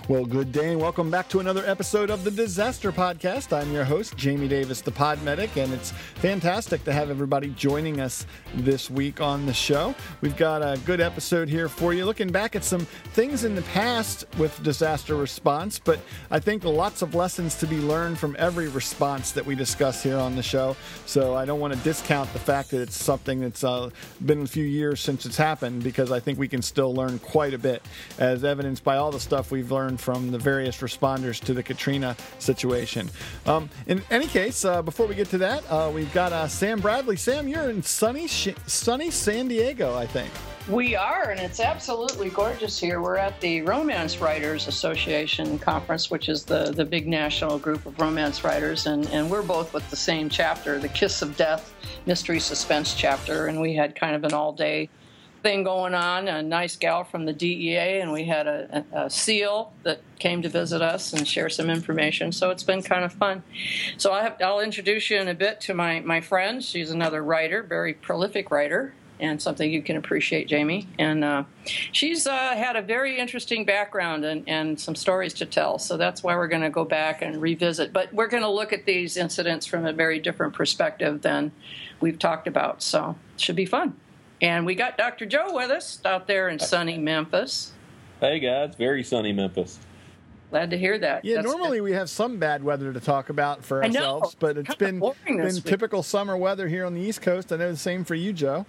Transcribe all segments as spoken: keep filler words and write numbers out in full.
Well, good day and welcome back to another episode of the Disaster Podcast. I'm your host, Jamie Davis, the Pod Medic, and it's fantastic to have everybody joining us this week on the show. We've got a good episode here for you, looking back at some things in the past with disaster response, but I think lots of lessons to be learned from every response that we discuss here on the show. So I don't want to discount the fact that it's something that's uh, been a few years since it's happened, because I think we can still learn quite a bit, as evidenced by all the stuff we've learned from the various responders to the Katrina situation. Um, in any case, uh, before we get to that, uh, we've got uh, Sam Bradley. Sam, you're in sunny, sh- sunny San Diego, I think. We are, and it's absolutely gorgeous here. We're at the Romance Writers Association conference, which is the, the big national group of romance writers, and, and we're both with the same chapter, the Kiss of Death Mystery Suspense chapter, and we had kind of an all-day thing going on. A nice gal from the D E A, and we had a, a, a SEAL that came to visit us and share some information. So it's been kind of fun. So I have, I'll introduce you in a bit to my, my friend. She's another writer, very prolific writer, and something you can appreciate, Jamie. And uh, she's uh, had a very interesting background and, and some stories to tell. So that's why we're going to go back and revisit. But we're going to look at these incidents from a very different perspective than we've talked about. So it should be fun. And we got Doctor Joe with us out there in sunny Memphis. Hey, guys. Very sunny Memphis. Glad to hear that. Yeah, That's normally good. we have some bad weather to talk about for I know. ourselves, but it's Kind been, of boring this been week. typical summer weather here on the East Coast. I know the same for you, Joe.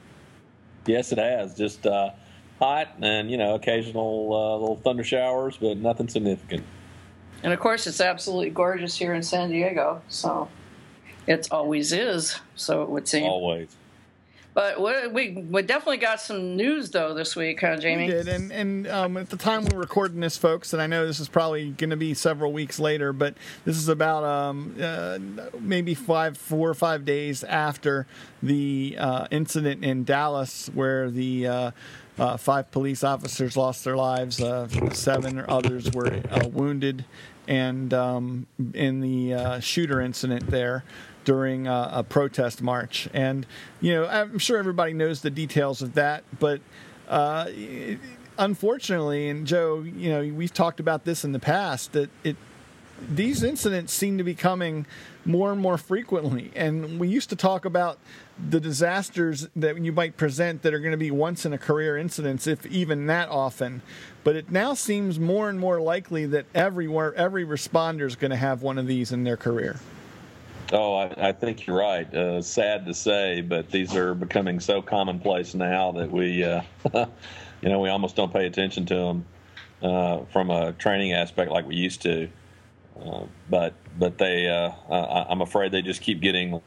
Yes, it has. Just uh, hot and, you know, occasional uh, little thunder showers, but nothing significant. And, of course, it's absolutely gorgeous here in San Diego. So it always is, so it would seem. Always. But we we definitely got some news, though, this week, huh, Jamie? We did, and, and um, at the time we're recording this, folks, and I know this is probably going to be several weeks later, but this is about um, uh, maybe five, four or five days after the uh, incident in Dallas where the uh, uh, five police officers lost their lives, uh, seven others were uh, wounded, and um, in the uh, shooter incident there during uh, a protest march. And, you know, I'm sure everybody knows the details of that, but uh, unfortunately, and Joe, you know, we've talked about this in the past, that it these incidents seem to be coming more and more frequently. And we used to talk about the disasters that you might present that are going to be once in a career incidents, if even that often. But it now seems more and more likely that everywhere, every responder is going to have one of these in their career. Oh, I, I think you're right. Uh, sad to say, but these are becoming so commonplace now that we, uh, you know, we almost don't pay attention to them uh, from a training aspect like we used to. Uh, but but they, uh, uh, I'm afraid they just keep getting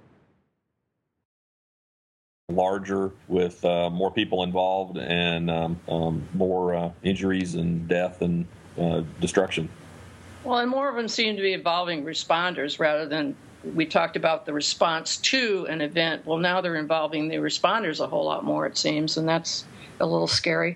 larger with uh, more people involved and um, um, more uh, injuries and death and uh, destruction. Well, and more of them seem to be involving responders rather than, we talked about the response to an event. Well, now they're involving the responders a whole lot more, it seems, and that's a little scary.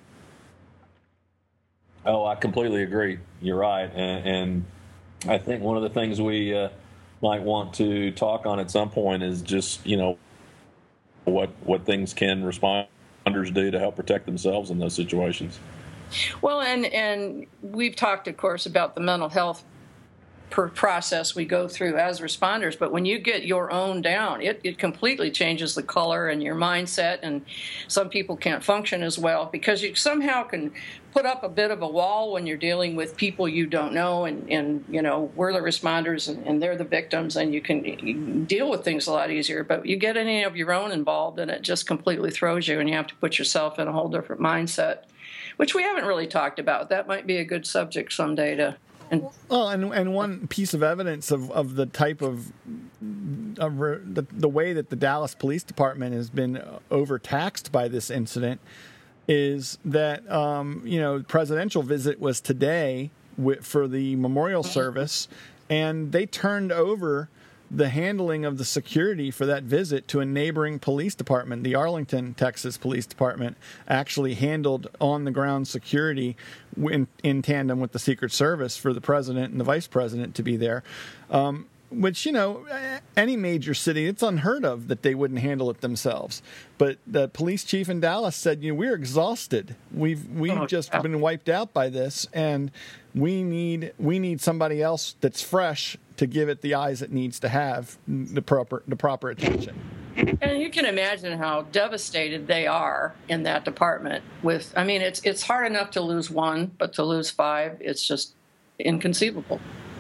Oh, I completely agree. You're right. And, and I think one of the things we uh, might want to talk on at some point is just, you know, what what things can responders do to help protect themselves in those situations. Well, and, and we've talked, of course, about the mental health per process we go through as responders, but when you get your own down, it, it completely changes the color and your mindset, and some people can't function as well because you somehow can put up a bit of a wall when you're dealing with people you don't know, and, and you know, we're the responders and, and they're the victims, and you can, you can deal with things a lot easier, but you get any of your own involved and it just completely throws you, and you have to put yourself in a whole different mindset, which we haven't really talked about. That might be a good subject someday to. And, well, and and one piece of evidence of, of the type of, of the, the way that the Dallas Police Department has been overtaxed by this incident is that, um, you know, the presidential visit was today with, for the memorial service, and they turned over the handling of the security for that visit to a neighboring police department. The Arlington, Texas Police Department actually handled on-the-ground security in, in tandem with the Secret Service for the president and the vice president to be there. Um, which, you know, any major city, it's unheard of that they wouldn't handle it themselves. But the police chief in Dallas said, you know, we're exhausted. We've we've Oh, just yeah. been wiped out by this, and we need we need somebody else that's fresh to give it the eyes it needs to have, the proper the proper attention. And you can imagine how devastated they are in that department. With, I mean, it's it's hard enough to lose one, but to lose five, it's just inconceivable.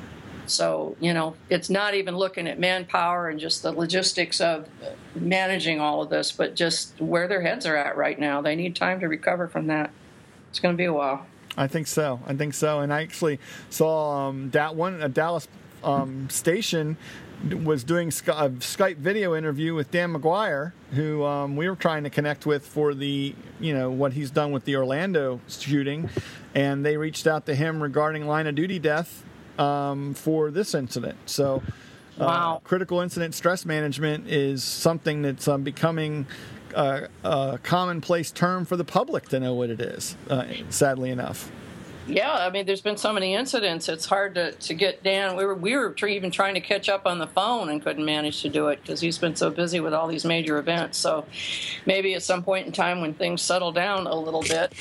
So, you know, it's not even looking at manpower and just the logistics of managing all of this, but just where their heads are at right now. They need time to recover from that. It's going to be a while. I think so. I think so. And I actually saw um, that one a Dallas um, station was doing Sky- a Skype video interview with Dan McGuire, who um, we were trying to connect with for the, you know, what he's done with the Orlando shooting, and they reached out to him regarding line of duty death um, for this incident. So, uh, Wow. critical incident stress management is something that's um, becoming uh, a commonplace term for the public to know what it is. Uh, sadly enough. Yeah, I mean, there's been so many incidents. It's hard to, to get Dan. We were we were tr- even trying to catch up on the phone and couldn't manage to do it because he's been so busy with all these major events. So maybe at some point in time when things settle down a little bit,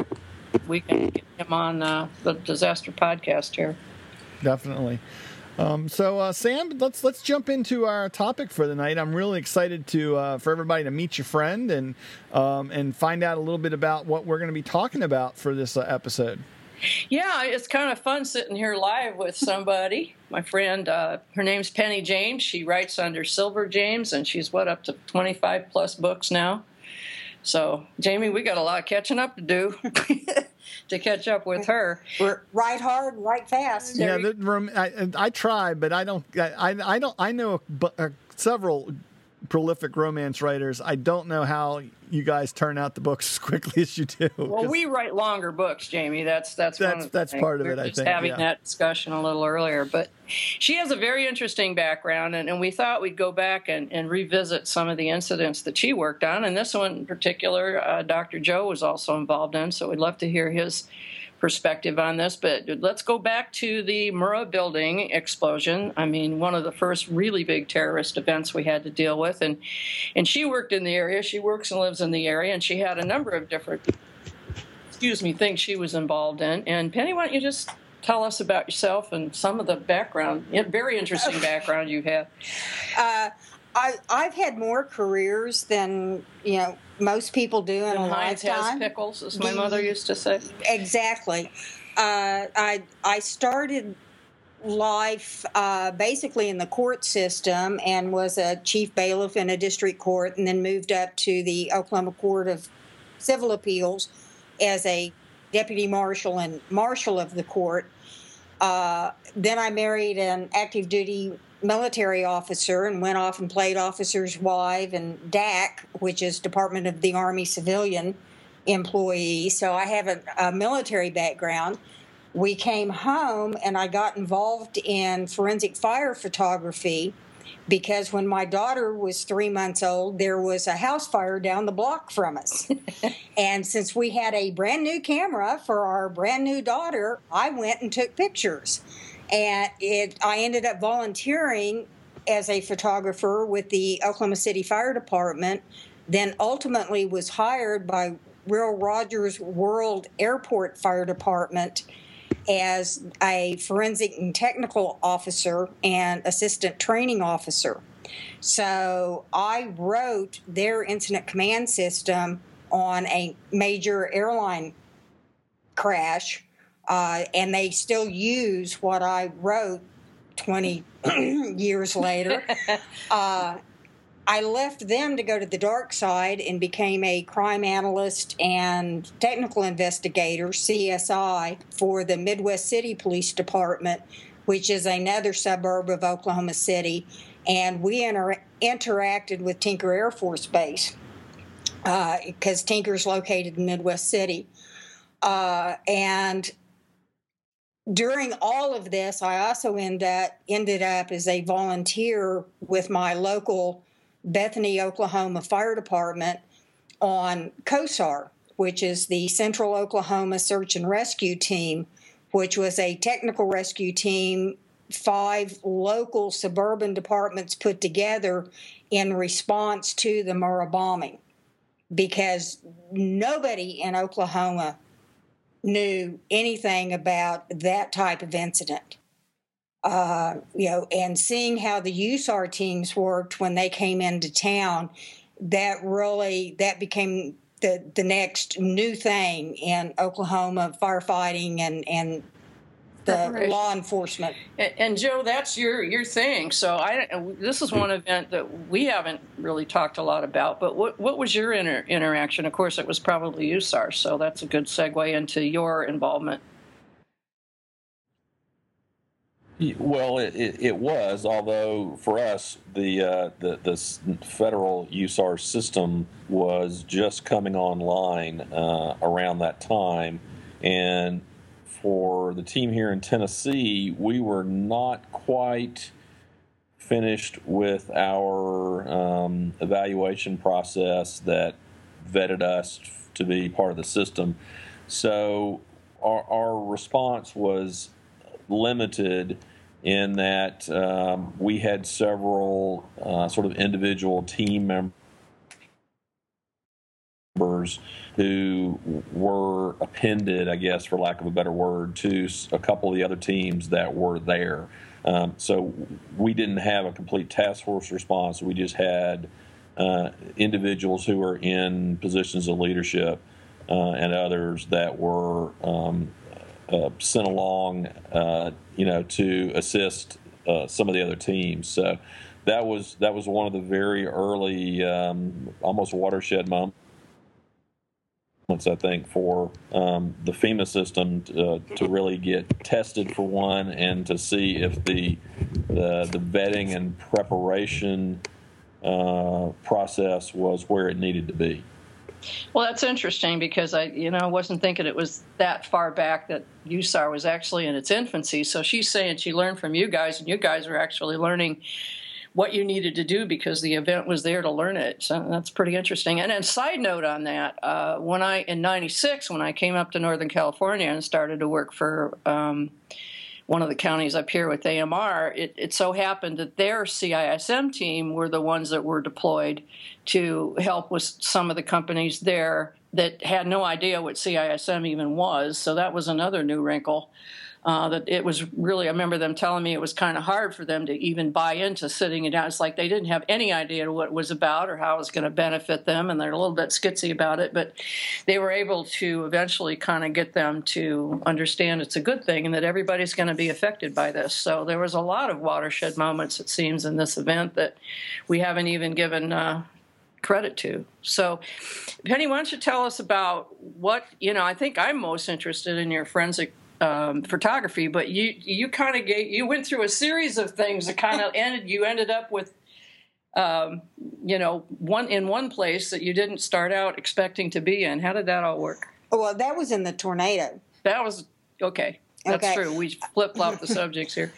we can get him on uh, the Disaster Podcast here. Definitely. Um, so, uh, Sam, let's let's jump into our topic for the night. I'm really excited to uh, for everybody to meet your friend and um, and find out a little bit about what we're going to be talking about for this uh, episode. Yeah, it's kind of fun sitting here live with somebody. My friend, uh, her name's Penny James. She writes under Silver James, and she's, what, up to twenty-five plus books now. So, Jamie, we got a lot of catching up to do to catch up with her. We're right hard, right fast. Yeah, the, rom- I, I try, but I don't. I, I don't. I know uh, several prolific romance writers. I don't know how you guys turn out the books as quickly as you do. Well, we write longer books, Jamie. That's that's That's- one of the that's things. part of we it, were I just think, having yeah. that discussion a little earlier, but she has a very interesting background, and, and we thought we'd go back and, and revisit some of the incidents that she worked on, and this one in particular, uh, Doctor Joe was also involved in, so we'd love to hear his perspective on this. But let's go back to the Murrah building explosion. I mean, one of the first really big terrorist events we had to deal with, and and she worked in the area. She works and lives in the area, and she had a number of different, excuse me, things she was involved in. And Penny, why don't you just tell us about yourself and some of the background, very interesting background you have. Uh, I, I've had more careers than, you know, most people do in a Heinz has lifetime. pickles, as my The- mother used to say. Exactly. Uh, I I started life uh, basically in the court system and was a chief bailiff in a district court, and then moved up to the Oklahoma Court of Civil Appeals as a deputy marshal and marshal of the court. Uh, then I married an active duty military officer and went off and played officer's wife and D A C, which is Department of the Army Civilian employee. So I have a, a military background. We came home and I got involved in forensic fire photography because when my daughter was three months old, there was a house fire down the block from us. And since we had a brand new camera for our brand new daughter, I went and took pictures. And it, I ended up volunteering as a photographer with the Oklahoma City Fire Department, then ultimately was hired by Will Rogers World Airport Fire Department as a forensic and technical officer and assistant training officer. So I wrote their incident command system on a major airline crash. Uh, and they still use what I wrote twenty years later. Uh, I left them to go to the dark side and became a crime analyst and technical investigator, C S I, for the Midwest City Police Department, which is another suburb of Oklahoma City. And we inter- interacted with Tinker Air Force Base because uh, Tinker's located in Midwest City. Uh, and during all of this, I also end up, ended up as a volunteer with my local Bethany, Oklahoma Fire Department on COSAR, which is the Central Oklahoma Search and Rescue Team, which was a technical rescue team five local suburban departments put together in response to the Murrah bombing, because nobody in Oklahoma knew anything about that type of incident. Uh, you know, and seeing how the U S A R teams worked when they came into town, that really, that became the, the next new thing in Oklahoma firefighting and, and the law enforcement. And, and Joe, that's your your thing. So I this is one event that we haven't really talked a lot about. But what what was your inter- interaction? Of course, it was probably U S A R. So that's a good segue into your involvement. Well, it, it, it was, although for us, the, uh, the the federal U S A R system was just coming online uh, around that time. And for the team here in Tennessee, we were not quite finished with our um, evaluation process that vetted us to be part of the system. So our, our response was limited in that um, we had several uh, sort of individual team members who were appended, I guess, for lack of a better word, to a couple of the other teams that were there. Um, so we didn't have a complete task force response. We just had uh, individuals who were in positions of leadership uh, and others that were um, Uh, sent along, uh, you know, to assist uh, some of the other teams. So that was that was one of the very early, um, almost watershed moments, I think, for um, the FEMA system to, uh, to really get tested for one, and to see if the the, the vetting and preparation uh, process was where it needed to be. Well, that's interesting, because I, you know, wasn't thinking it was that far back that U S A R was actually in its infancy. So she's saying she learned from you guys, and you guys are actually learning what you needed to do because the event was there to learn it. So that's pretty interesting. And then side note on that, uh, when I, in ninety-six, when I came up to Northern California and started to work for um, one of the counties up here with A M R, it, it so happened that their C I S M team were the ones that were deployed to help with some of the companies there that had no idea what C I S M even was. So that was another new wrinkle. Uh, that it was really, I remember them telling me it was kind of hard for them to even buy into sitting it down. It's like they didn't have any idea what it was about or how it was going to benefit them, and they're a little bit skitsy about it. But they were able to eventually kind of get them to understand it's a good thing and that everybody's going to be affected by this. So there was a lot of watershed moments, it seems, in this event that we haven't even given uh, credit to. So, Penny, why don't you tell us about what, you know, I think I'm most interested in your forensic Um, photography, but you you kind of gave you went through a series of things that kind of ended. You ended up with, um, you know, one in one place that you didn't start out expecting to be in. How did that all work? Well, that was in the tornado. That was okay. That's okay. true. We flip flop the subjects here.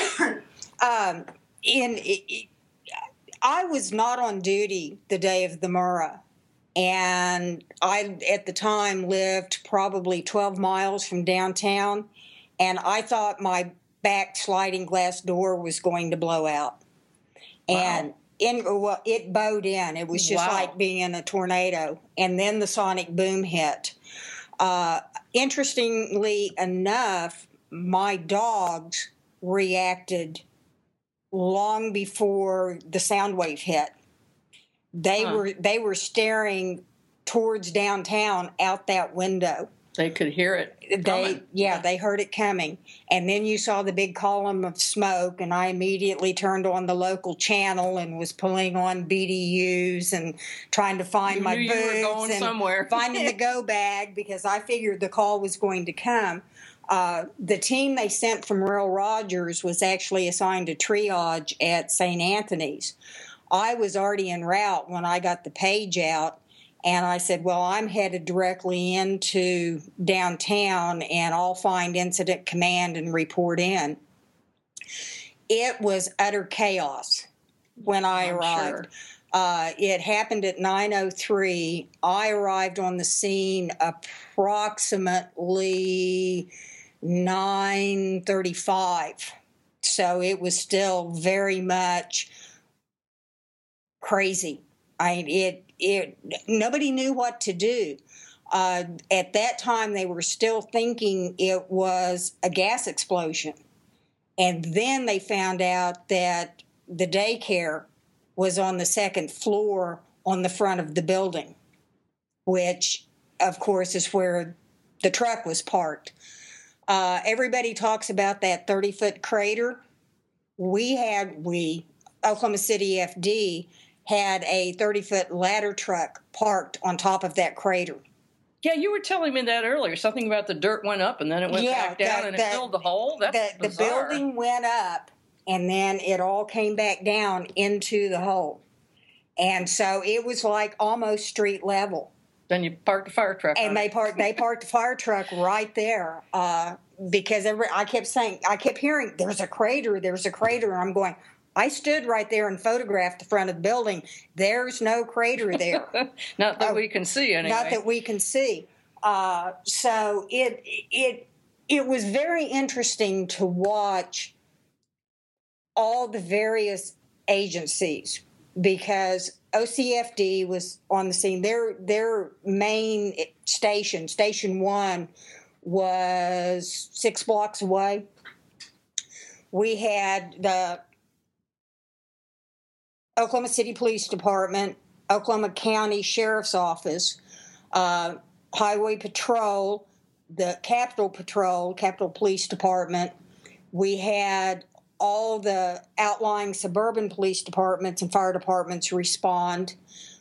Um, in it, it, I was not on duty the day of the Murrah. And I, at the time, lived probably twelve miles from downtown, and I thought my back sliding glass door was going to blow out. Wow. And in, well, it bowed in. It was just wow. like being in a tornado. And then the sonic boom hit. Uh, interestingly enough, my dogs reacted long before the sound wave hit. They huh. were they were staring towards downtown out that window. They could hear it They coming. yeah, they heard it coming. And then you saw the big column of smoke, and I immediately turned on the local channel and was pulling on B D Us and trying to find you my knew boots you were going and somewhere. finding the go bag, because I figured the call was going to come. Uh, the team they sent from Royal Rogers was actually assigned to triage at Saint Anthony's. I was already en route when I got the page out, and I said, well, I'm headed directly into downtown, and I'll find Incident Command and report in. It was utter chaos when I I'm arrived. Sure. Uh, it happened at nine oh three. I arrived on the scene approximately nine thirty-five. So it was still very much crazy. I it it nobody knew what to do. Uh, at that time, they were still thinking it was a gas explosion. And then they found out that the daycare was on the second floor on the front of the building, which, of course, is where the truck was parked. Uh, everybody talks about that thirty-foot crater. We had, we, Oklahoma City F D, had a thirty-foot ladder truck parked on top of that crater. Yeah, you were telling me that earlier. Something about the dirt went up and then it went yeah, back down the, and the, it filled the hole. That's the, the building went up and then it all came back down into the hole. And so it was like almost street level. Then you parked the fire truck. And on they it. parked they parked the fire truck right there uh, because every, I kept saying, I kept hearing, there's a crater, there's a crater. And I'm going, I stood right there and photographed the front of the building. There's no crater there. Not that uh, we can see, anyway. Not that we can see. Uh, so it it it was very interesting to watch all the various agencies because O C F D was on the scene. Their their main station, Station One, was six blocks away. We had the Oklahoma City Police Department, Oklahoma County Sheriff's Office, uh, Highway Patrol, the Capitol Patrol, Capitol Police Department. We had all the outlying suburban police departments and fire departments respond.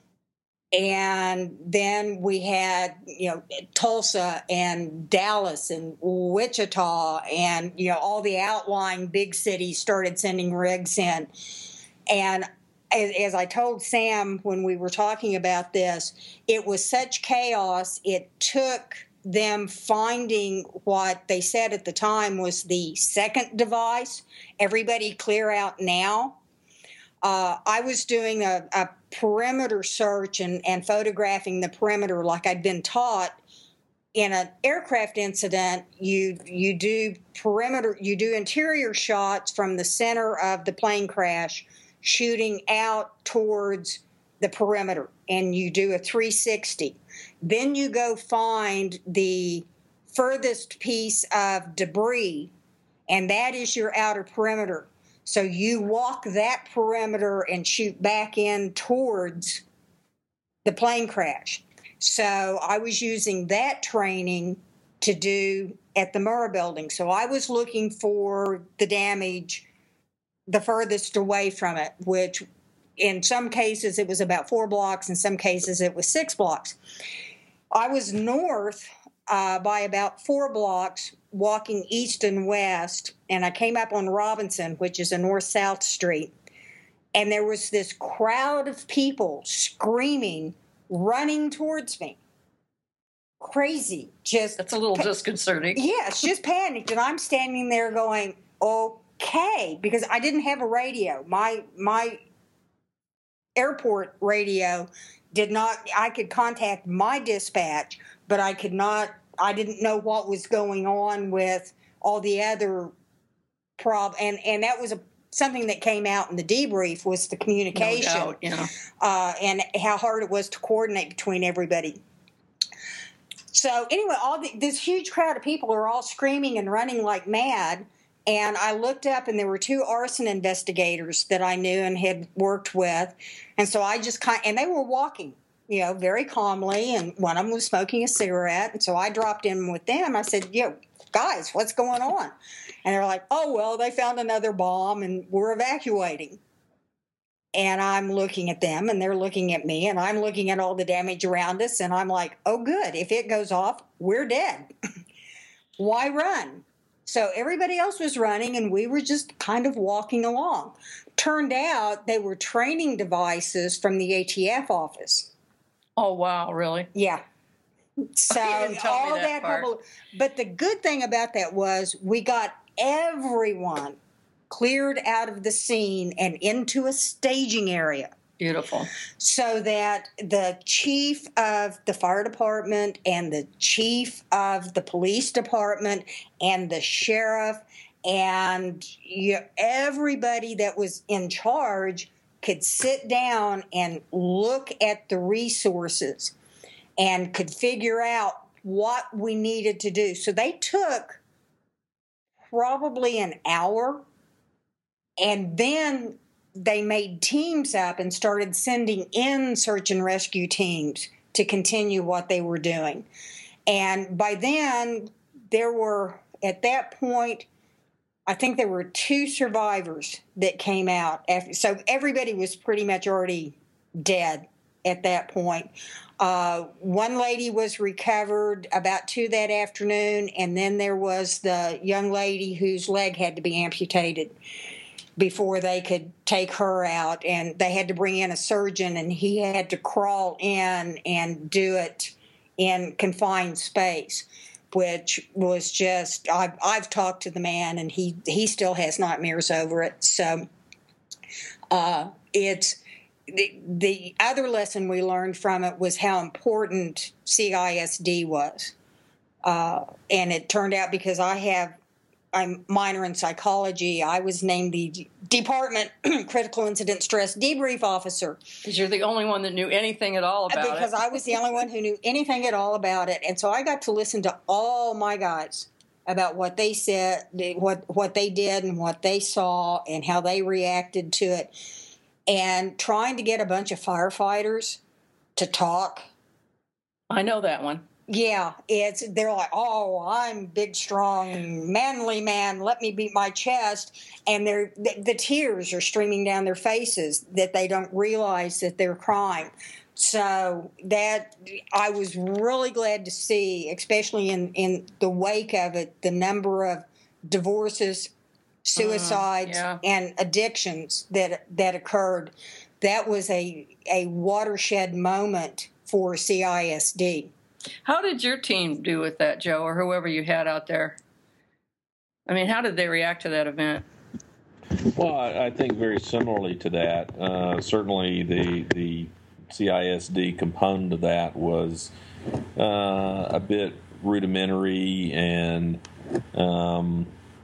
And then we had, you know, Tulsa and Dallas and Wichita and, you know, all the outlying big cities started sending rigs in. And as, as I told Sam when we were talking about this, it was such chaos, it took them finding what they said at the time was the second device. Everybody clear out now. Uh, I was doing a, a perimeter search and, and photographing the perimeter like I'd been taught. In an aircraft incident, you you do perimeter, you do interior shots from the center of the plane crash, shooting out towards the perimeter, and you do a three sixty. Then you go find the furthest piece of debris, and that is your outer perimeter. So you walk that perimeter and shoot back in towards the plane crash. So I was using that training to do at the Murrah building. So I was looking for the damage the furthest away from it, which in some cases it was about four blocks, in some cases it was six blocks. I was north uh, by about four blocks, walking east and west, and I came up on Robinson, which is a north-south street, and there was this crowd of people screaming, running towards me. Crazy. Just That's a little pa- disconcerting. Yes, just panicked, and I'm standing there going, okay, because I didn't have a radio. My my airport radio did not, I could contact my dispatch, but I could not, I didn't know what was going on with all the other prob, and, and that was a, something that came out in the debrief was the communication, No doubt, yeah. uh, and how hard it was to coordinate between everybody. So anyway, all the, this huge crowd of people are all screaming and running like mad. And I looked up, and there were two arson investigators that I knew and had worked with. And so I just kind, and they were walking, you know, very calmly. And one of them was smoking a cigarette. And so I dropped in with them. I said, "Yo, guys, what's going on?" And they're like, "Oh, well, they found another bomb, and we're evacuating." And I'm looking at them, and they're looking at me, and I'm looking at all the damage around us. And I'm like, "Oh, good. If it goes off, we're dead. Why run?" So everybody else was running, and we were just kind of walking along. Turned out they were training devices from the A T F office. Oh, wow, really? Yeah. So You didn't tell me all that that, part. bubble- but the good thing about that was we got everyone cleared out of the scene and into a staging area. Beautiful. So that the chief of the fire department and the chief of the police department and the sheriff and you, everybody that was in charge could sit down and look at the resources and could figure out what we needed to do. So they took probably an hour, and then they made teams up and started sending in search and rescue teams to continue what they were doing. And by then, there were, at that point, I think there were two survivors that came out. After, so everybody was pretty much already dead at that point. Uh, one lady was recovered about two that afternoon, and then there was the young lady whose leg had to be amputated before they could take her out. And they had to bring in a surgeon, and he had to crawl in and do it in confined space, which was just, I've, I've talked to the man, and he, he still has nightmares over it. So uh, it's... The, the other lesson we learned from it was how important C I S D was. Uh, and it turned out, because I have, I'm minor in psychology, I was named the Department Critical Incident Stress Debrief Officer. Because you're the only one that knew anything at all about because it. Because I was the only one who knew anything at all about it. And so I got to listen to all my guys about what they said, what, what they did and what they saw and how they reacted to it. And trying to get a bunch of firefighters to talk. I know that one. Yeah, it's they're like, oh, I'm big, strong, manly man. Let me beat my chest, and they're the, the tears are streaming down their faces that they don't realize that they're crying. So that I was really glad to see, especially in in the wake of it, the number of divorces, suicides, uh, yeah. and addictions that that occurred. That was a a watershed moment for C I S D. How did your team do with that, Joe, or whoever you had out there? I mean, how did they react to that event? Well, I, I think very similarly to that. Uh, certainly, the the C I S D component of that was uh, a bit rudimentary and. Um,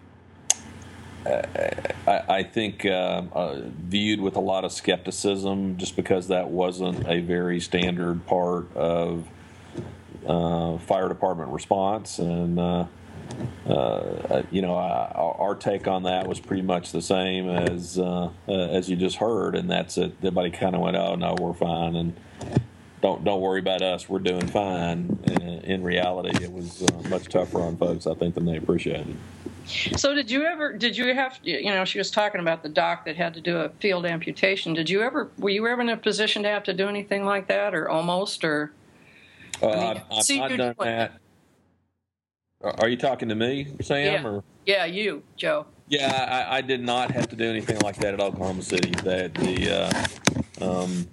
I, I think uh, uh, viewed with a lot of skepticism, just because that wasn't a very standard part of uh, fire department response. And, uh, uh, you know, I, our take on that was pretty much the same as uh, uh, as you just heard, and that's it. Everybody kind of went, "Oh no, we're fine," and don't don't worry about us, we're doing fine. And in reality, it was uh, much tougher on folks, I think, than they appreciated. So did you ever, did you have, you know, she was talking about the doc that had to do a field amputation. Did you ever, were you ever in a position to have to do anything like that, or almost, or? Uh, I mean, I've, I've not done that. Are you talking to me, Sam? Yeah, or? yeah you, Joe. Yeah, I, I did not have to do anything like that at Oklahoma City. That the uh, um,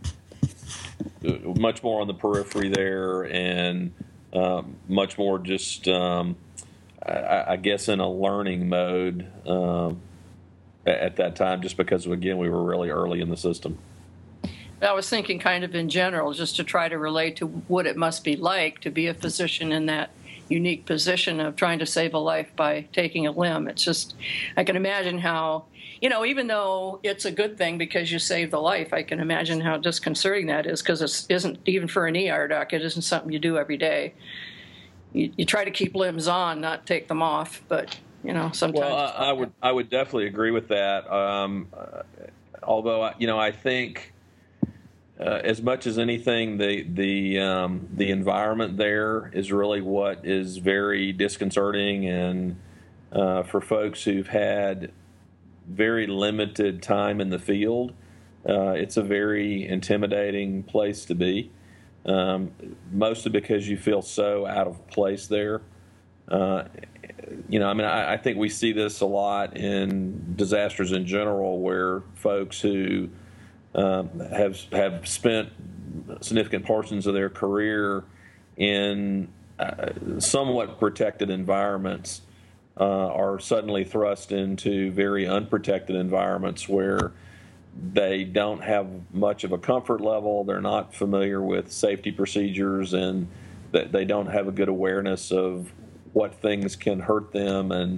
much more on the periphery there, and uh, much more just. Um, I, I guess in a learning mode um, at that time, just because, again, we were really early in the system. I was thinking kind of in general, just to try to relate to what it must be like to be a physician in that unique position of trying to save a life by taking a limb. It's just, I can imagine how, you know, even though it's a good thing because you saved the life, I can imagine how disconcerting that is, because it isn't, even for an E R doc, it isn't something you do every day. You, you try to keep limbs on, not take them off, but you know sometimes. Well, I, I would I would definitely agree with that. Um, uh, although you know, I think uh, as much as anything, the the um, the environment there is really what is very disconcerting, and uh, for folks who've had very limited time in the field, uh, it's a very intimidating place to be. Um, mostly because you feel so out of place there. Uh, you know, I mean, I, I think we see this a lot in disasters in general, where folks who um, have have spent significant portions of their career in uh, somewhat protected environments uh, are suddenly thrust into very unprotected environments where they don't have much of a comfort level. They're not familiar with safety procedures, and that they don't have a good awareness of what things can hurt them and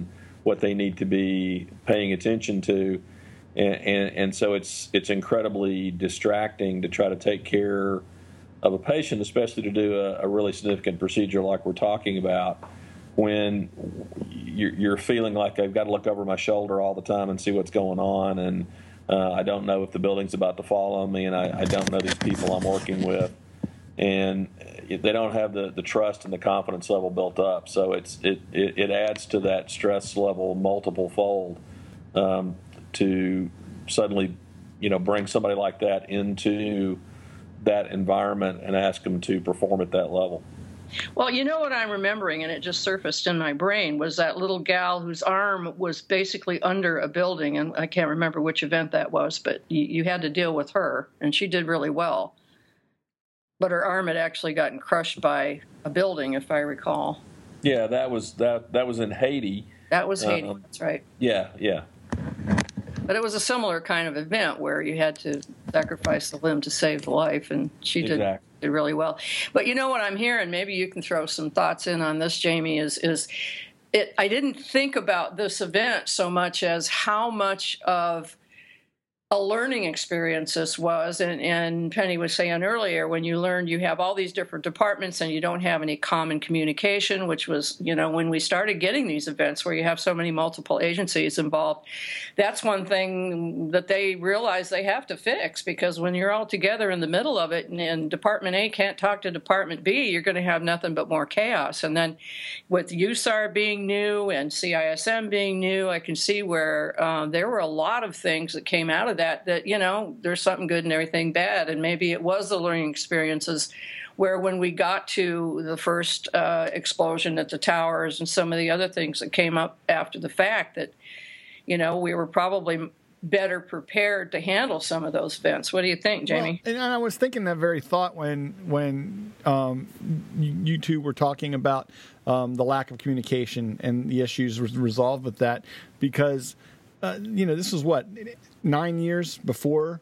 what they need to be paying attention to. And, and, and so it's it's incredibly distracting to try to take care of a patient, especially to do a, a really significant procedure like we're talking about, when you're, you're feeling like I've got to look over my shoulder all the time and see what's going on, and uh, I don't know if the building's about to fall on me, and I, I don't know these people I'm working with, and they don't have the, the trust and the confidence level built up. So it's it, it, it adds to that stress level multiple fold. Um, to suddenly, you know, bring somebody like that into that environment and ask them to perform at that level. Well, you know what I'm remembering, and it just surfaced in my brain, was that little gal whose arm was basically under a building, and I can't remember which event that was, but you, you had to deal with her, and she did really well. But her arm had actually gotten crushed by a building, if I recall. Yeah, that was that that was in Haiti. That was Haiti, um, that's right. Yeah, yeah. But it was a similar kind of event where you had to sacrifice the limb to save the life, and she did, Exactly. did really well. But you know what I'm hearing, maybe you can throw some thoughts in on this, Jamie, is, is it, I didn't think about this event so much as how much of a learning experience this was, and, and Penny was saying earlier, when you learned you have all these different departments and you don't have any common communication, which was, you know, when we started getting these events where you have so many multiple agencies involved, that's one thing that they realize they have to fix, because when you're all together in the middle of it and, and Department A can't talk to Department B, you're going to have nothing but more chaos. And then with U S A R being new and C I S M being new, I can see where uh, there were a lot of things that came out of that That, that, you know, there's something good and everything bad. And maybe it was the learning experiences where when we got to the first uh, explosion at the towers and some of the other things that came up after the fact, that, you know, we were probably better prepared to handle some of those events. What do you think, Jamie? Well, and I was thinking that very thought when when um, you two were talking about um, the lack of communication and the issues resolved with that, because Uh, you know, this was what, nine years before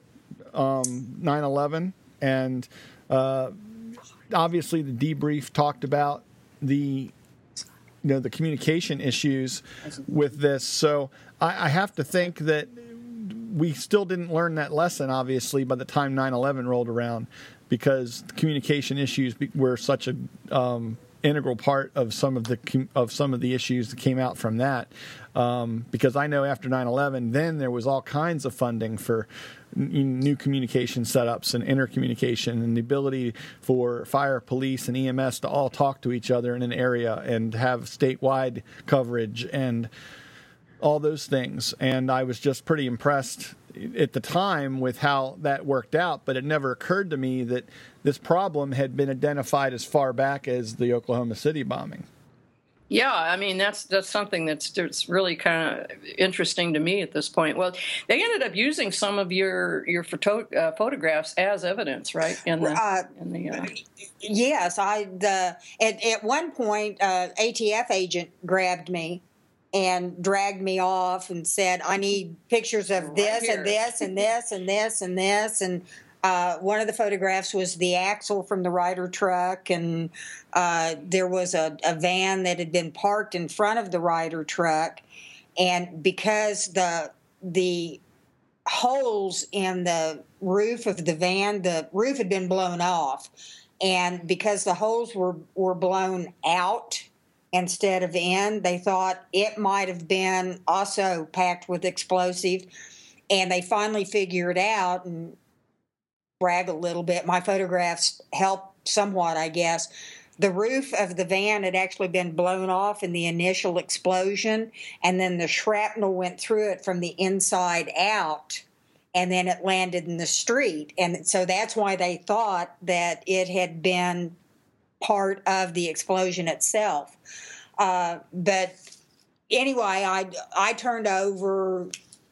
um, nine eleven, and uh, obviously the debrief talked about the, you know, the communication issues with this. So I, I have to think that we still didn't learn that lesson, obviously, by the time nine eleven rolled around, because the communication issues were such a um, integral part of some of the of some of the issues that came out from that. Um, because I know after nine eleven, then there was all kinds of funding for n- new communication setups and intercommunication, and the ability for fire, police, and E M S to all talk to each other in an area and have statewide coverage and all those things. And I was just pretty impressed at the time with how that worked out, but it never occurred to me that this problem had been identified as far back as the Oklahoma City bombing. Yeah, I mean, that's that's something that's, that's really kind of interesting to me at this point. Well, they ended up using some of your your photo, uh, photographs as evidence, right? In the, uh, in the uh... yes, I the at, at one point, uh, A T F agent grabbed me and dragged me off and said, "I need pictures of Right this here. and this and this and this and this." And uh, one of the photographs was the axle from the Ryder truck, and uh, there was a, a van that had been parked in front of the Ryder truck, and because the the holes in the roof of the van, the roof had been blown off, and because the holes were were blown out instead of in, they thought it might have been also packed with explosives, and they finally figured out, and brag a little bit, my photographs helped somewhat, I guess. The roof of the van had actually been blown off in the initial explosion, and then the shrapnel went through it from the inside out, and then it landed in the street. And so that's why they thought that it had been part of the explosion itself. Uh, but anyway, I, I turned over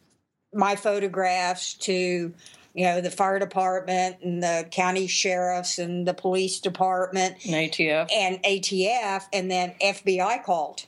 my photographs to, you know, the fire department and the county sheriffs and the police department. And A T F. And A T F, and then F B I called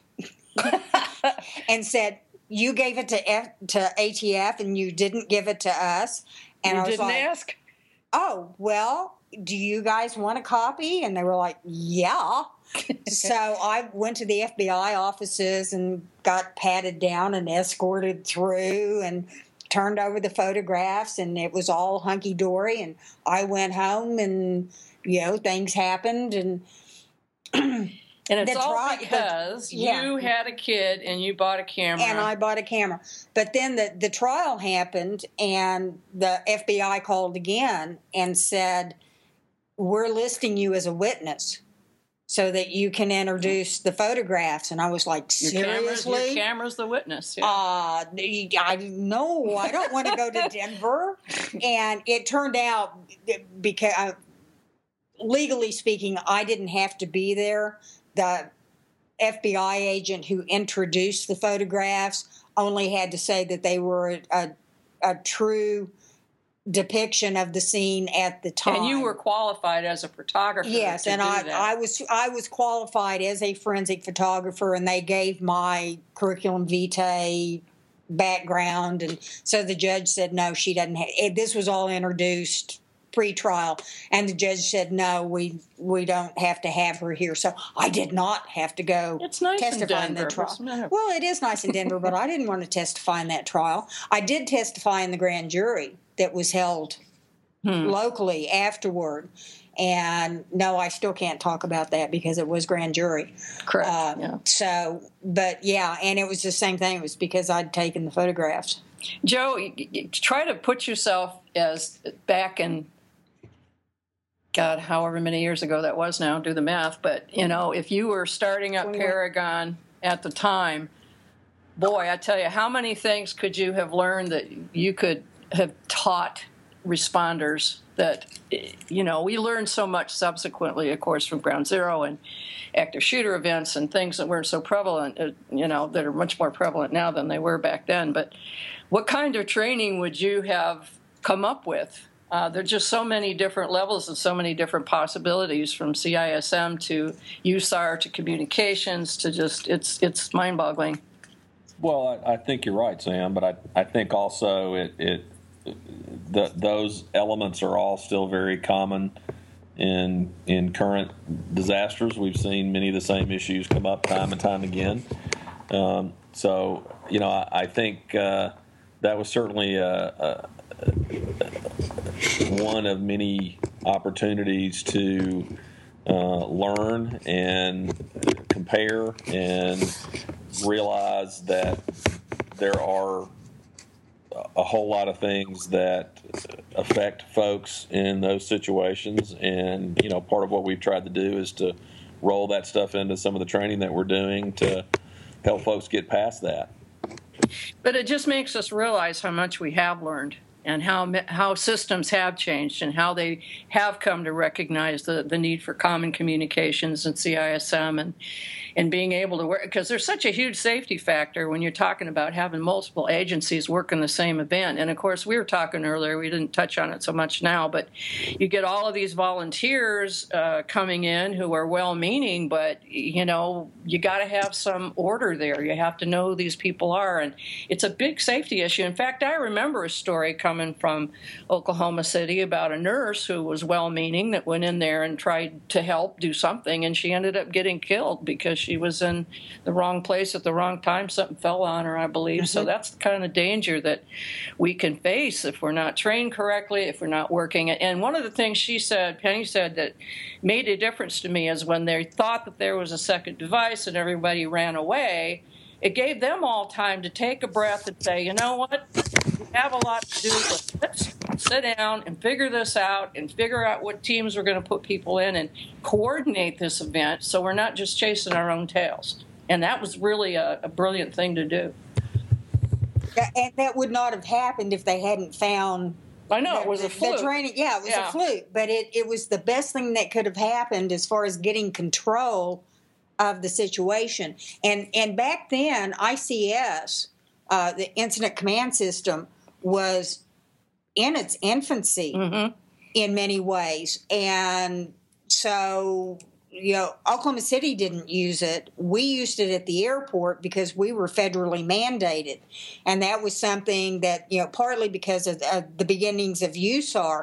and said, "You gave it to F, to A T F and you didn't give it to us." And you I was didn't like, ask? "Oh, well, do you guys want a copy? And they were like, yeah. So I went to the F B I offices and got patted down and escorted through and turned over the photographs, and it was all hunky-dory. And I went home, and, you know, things happened. And and it's the all tri- because the, yeah. you had a kid and you bought a camera. And I bought a camera. But then the, the trial happened, and the F B I called again and said, we're listing you as a witness so that you can introduce the photographs. And I was like, seriously? Your camera's, your camera's the witness. Yeah. Uh, I no, I don't want to go to Denver. And it turned out, because uh, legally speaking, I didn't have to be there. The F B I agent who introduced the photographs only had to say that they were a, a, a true depiction of the scene at the time. And you were qualified as a photographer. Yes, to and do I, that. I was I was qualified as a forensic photographer, and they gave my curriculum vitae background, and so the judge said no, she doesn't have. It, this was all introduced pre-trial, and the judge said no, we we don't have to have her here. So I did not have to go it's nice testify in, in the Denver, trial. Well, it is nice in Denver, but I didn't want to testify in that trial. I did testify in the grand jury that was held hmm. locally afterward. And no, I still can't talk about that because it was grand jury. Correct. Uh, yeah. So, but yeah, and it was the same thing. It was because I'd taken the photographs. Joe, you, you try to put yourself as back in, God, however many years ago that was now, do the math. But, you know, if you were starting up Paragon at the time, boy, I tell you, how many things could you have learned that you could have taught responders that, you know, we learned so much subsequently, of course, from Ground Zero and active shooter events and things that weren't so prevalent, you know, that are much more prevalent now than they were back then. But what kind of training would you have come up with? Uh, there are just so many different levels and so many different possibilities, from C I S M to U S A R to communications to just, it's it's mind-boggling. Well, I, I think you're right, Sam, but I, I think also it, it the, those elements are all still very common in in current disasters. We've seen many of the same issues come up time and time again. Um, so, you know, I, I think uh, that was certainly a, a, one of many opportunities to uh, learn and compare and realize that there are a whole lot of things that affect folks in those situations. And, you know, part of what we've tried to do is to roll that stuff into some of the training that we're doing to help folks get past that. But it just makes us realize how much we have learned and how how systems have changed and how they have come to recognize the, the need for common communications and C I S M and and being able to work, because there's such a huge safety factor when you're talking about having multiple agencies work in the same event. And of course, we were talking earlier, we didn't touch on it so much now, but you get all of these volunteers uh, coming in who are well-meaning, but, you know, you got to have some order there. You have to know who these people are. And it's a big safety issue. In fact, I remember a story coming from Oklahoma City about a nurse who was well-meaning that went in there and tried to help do something, and she ended up getting killed because she was in the wrong place at the wrong time. Something fell on her, I believe. Mm-hmm. So that's the kind of danger that we can face if we're not trained correctly, if we're not working. And one of the things she said, Penny said, that made a difference to me is when they thought that there was a second device and everybody ran away, it gave them all time to take a breath and say, you know what, we have a lot to do, but let's sit down and figure this out and figure out what teams we're going to put people in and coordinate this event so we're not just chasing our own tails. And that was really a, a brilliant thing to do. And that would not have happened if they hadn't found... I know, the, it was a fluke. The training, yeah, it was yeah. a fluke. But it, it was the best thing that could have happened as far as getting control of the situation. And and back then, I C S, uh, the Incident Command System, was in its infancy mm-hmm. in many ways. And so, you know, Oklahoma City didn't use it. We used it at the airport because we were federally mandated. And that was something that, you know, partly because of, of the beginnings of U S A R,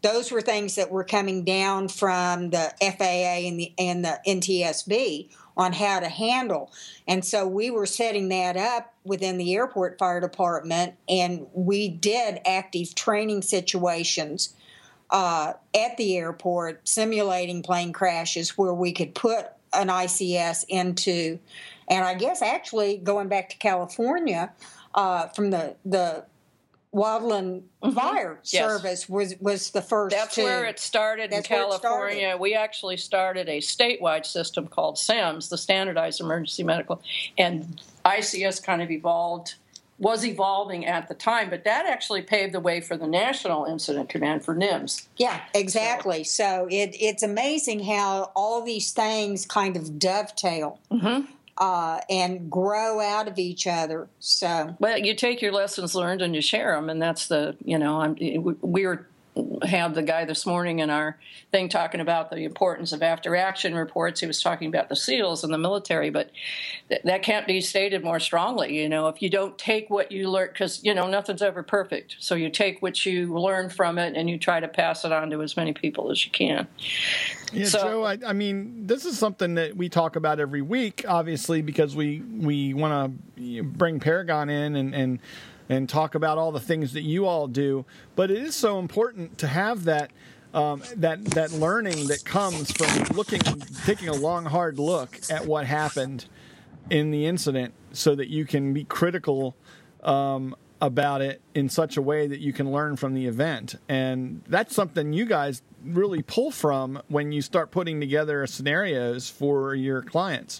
those were things that were coming down from the F A A and the and the N T S B on how to handle. And so we were setting that up within the airport fire department, and we did active training situations uh, at the airport, simulating plane crashes where we could put an I C S into. And I guess actually going back to California uh, from the the Wildland mm-hmm. Fire yes. Service was was the first. That's to, where it started in California. Started. We actually started a statewide system called SAMS, the Standardized Emergency Medical, and I C S kind of evolved, was evolving at the time, but that actually paved the way for the National Incident Command for N I M S. Yeah, exactly. So, so it, it's amazing how all these things kind of dovetail. Mm-hmm. Uh, and grow out of each other. So, well, you take your lessons learned and you share them, and that's the you know I'm, we were had the guy this morning in our thing talking about the importance of after action reports. He was talking about the SEALs and the military, but th- that can't be stated more strongly. You know, if you don't take what you learn, because you know nothing's ever perfect, so you take what you learn from it and you try to pass it on to as many people as you can. Yeah, so, Joe, I, I mean, this is something that we talk about every week, obviously, because we, we want to bring Paragon in and, and and talk about all the things that you all do. But it is so important to have that um, that that learning that comes from looking, taking a long, hard look at what happened in the incident, so that you can be critical um, about it in such a way that you can learn from the event. And that's something you guys really pull from when you start putting together scenarios for your clients.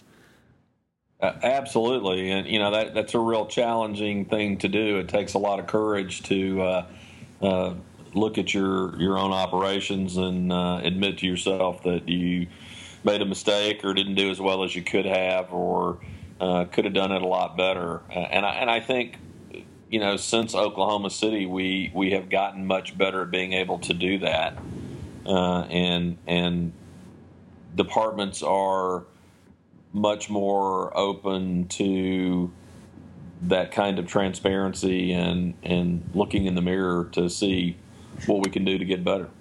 Uh, absolutely. And, you know, that that's a real challenging thing to do. It takes a lot of courage to uh, uh, look at your, your own operations and uh, admit to yourself that you made a mistake or didn't do as well as you could have, or uh, could have done it a lot better. Uh, and, I, and I think, you know, since Oklahoma City, we, we have gotten much better at being able to do that. Uh, and and departments are much more open to that kind of transparency and, and looking in the mirror to see what we can do to get better.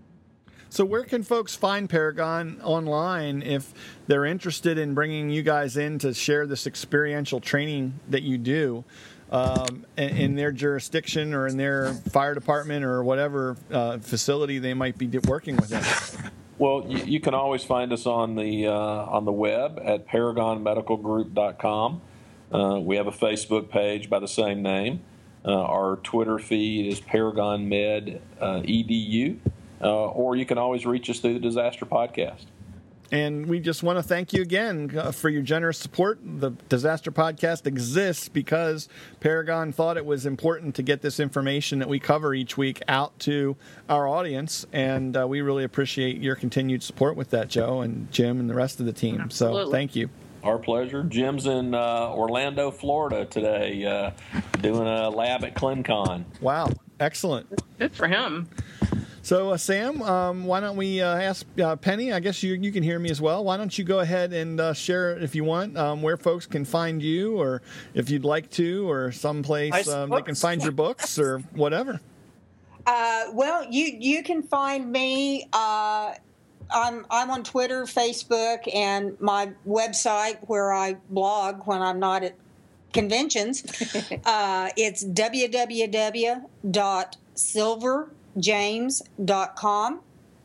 So where can folks find Paragon online if they're interested in bringing you guys in to share this experiential training that you do um, in, in their jurisdiction or in their fire department or whatever uh, facility they might be working within? Well, you, you can always find us on the uh, on the web at paragon medical group dot com. Uh, we have a Facebook page by the same name. Uh, our Twitter feed is Paragon Med uh, E D U, uh, or you can always reach us through the Disaster Podcast. And we just want to thank you again uh, for your generous support. The Disaster Podcast exists because Paragon thought it was important to get this information that we cover each week out to our audience. And uh, we really appreciate your continued support with that, Joe and Jim and the rest of the team. Absolutely. So thank you. Our pleasure. Jim's in uh, Orlando, Florida today, uh, doing a lab at ClinCon. Wow. Excellent. Good for him. So, uh, Sam, um, why don't we uh, ask uh, Penny? I guess you you can hear me as well. Why don't you go ahead and uh, share, if you want, um, where folks can find you, or if you'd like to, or someplace um, they can find your books or whatever. Uh, well, you you can find me. Uh, I'm I'm on Twitter, Facebook, and my website where I blog when I'm not at conventions. uh, it's w w w dot silver james dot com,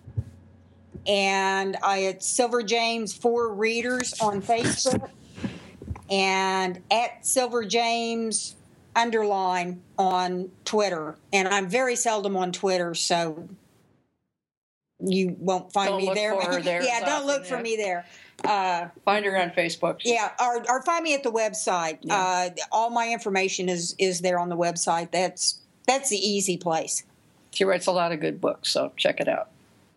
and I at Silver James for Readers on Facebook, and at Silver James underline on Twitter. And I'm very seldom on Twitter, so you won't find don't me look there. For her there yeah, don't look for yeah. me there. Uh, find her on Facebook. Yeah, or, or find me at the website. Yeah. Uh, all my information is is there on the website. That's that's the easy place. She writes a lot of good books, so check it out.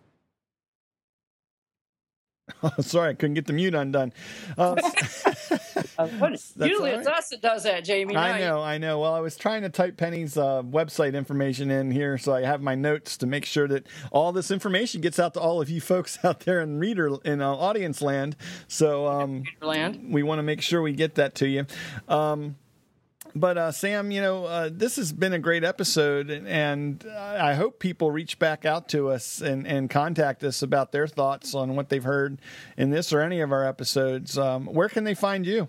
Oh, sorry, I couldn't get the mute undone. Uh, Usually it's us that does that, Jamie. I know, I know. Well, I was trying to type Penny's uh, website information in here, so I have my notes to make sure that all this information gets out to all of you folks out there in reader in uh, audience land. So um, land. we want to make sure we get that to you. Um, But uh, Sam, you know, uh, this has been a great episode, and I hope people reach back out to us and, and contact us about their thoughts on what they've heard in this or any of our episodes. Um, where can they find you?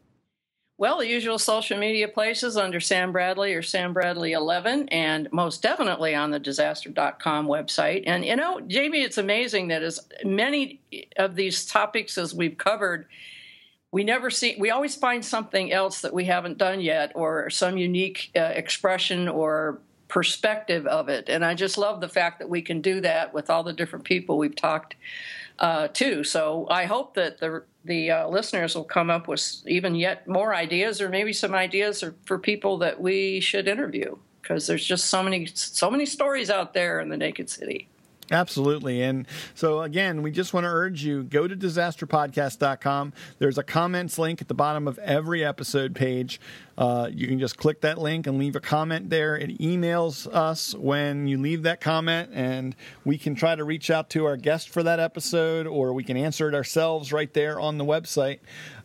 Well, the usual social media places under Sam Bradley or Sam Bradley eleven, and most definitely on the disaster dot com website. And, you know, Jamie, it's amazing that as many of these topics as we've covered, we never see, we always find something else that we haven't done yet, or some unique uh, expression or perspective of it. And I just love the fact that we can do that with all the different people we've talked uh, to. So I hope that the the uh, listeners will come up with even yet more ideas, or maybe some ideas for people that we should interview, because there's just so many, so many stories out there in the Naked City. Absolutely. And so, again, we just want to urge you, go to disaster podcast dot com. There's a comments link at the bottom of every episode page. Uh, you can just click that link and leave a comment there. It emails us when you leave that comment, and we can try to reach out to our guest for that episode, or we can answer it ourselves right there on the website.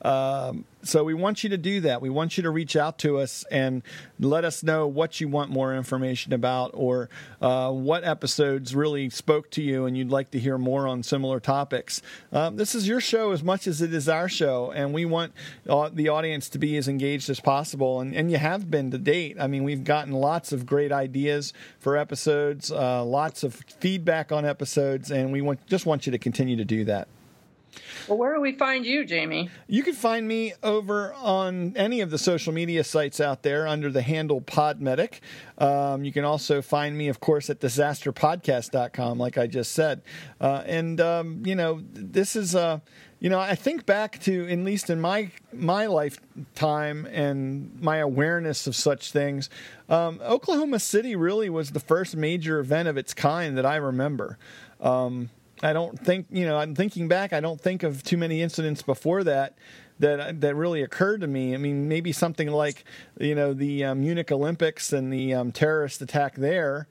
Um, so we want you to do that. We want you to reach out to us and let us know what you want more information about, or uh, what episodes really spoke to you and you'd like to hear more on similar topics. Um, this is your show as much as it is our show, and we want uh, the audience to be as engaged as possible. And, and you have been to date. I mean, we've gotten lots of great ideas for episodes, uh, lots of feedback on episodes, and we want, just want you to continue to do that. Well, where do we find you, Jamie? You can find me over on any of the social media sites out there under the handle Podmedic. Um, you can also find me, of course, at disaster podcast dot com, like I just said. Uh, and, um, you know, this is, uh, you know, I think back to, at least in my my lifetime and my awareness of such things, um, Oklahoma City really was the first major event of its kind that I remember. Um I don't think, you know, I'm thinking back, I don't think of too many incidents before that that that really occurred to me. I mean, maybe something like, you know, the um, Munich Olympics and the um, terrorist attack there,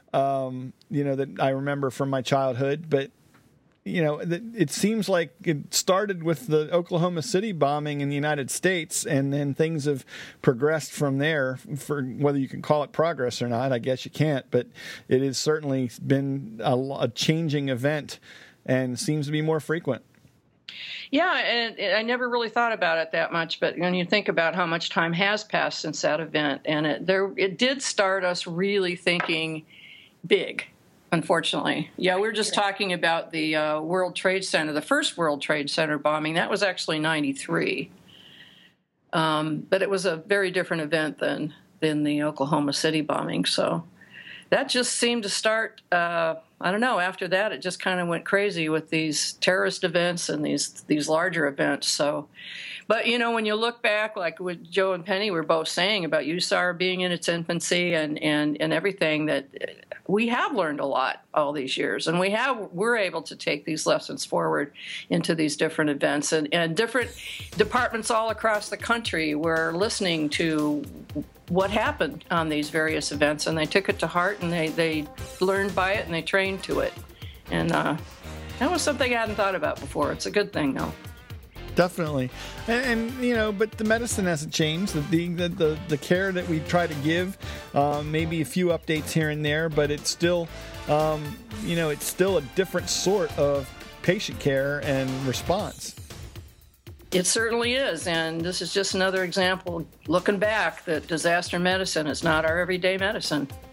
um, you know, that I remember from my childhood. But, you know, it seems like it started with the Oklahoma City bombing in the United States, and then things have progressed from there. For whether you can call it progress or not, I guess you can't, but it has certainly been a, a changing event and seems to be more frequent. Yeah, and I never really thought about it that much, but when you think about how much time has passed since that event, and it there it did start us really thinking big. Unfortunately. Yeah, we were just talking about the uh, World Trade Center, the first World Trade Center bombing. That was actually ninety-three. Um, but it was a very different event than, than the Oklahoma City bombing. So that just seemed to start, uh, I don't know, after that it just kind of went crazy with these terrorist events and these these larger events. So, but, you know, when you look back, like what Joe and Penny were both saying about U S A R being in its infancy and, and, and everything, that we have learned a lot all these years, and we have we're able to take these lessons forward into these different events, and, and different departments all across the country were listening to what happened on these various events, and they took it to heart, and they, they learned by it, and they trained to it. And uh, that was something I hadn't thought about before. It's a good thing, though. Definitely. And, and, you know, but the medicine hasn't changed. The the, the, the care that we try to give, um, maybe a few updates here and there, but it's still, um, you know, it's still a different sort of patient care and response. It certainly is. And this is just another example, looking back, that disaster medicine is not our everyday medicine.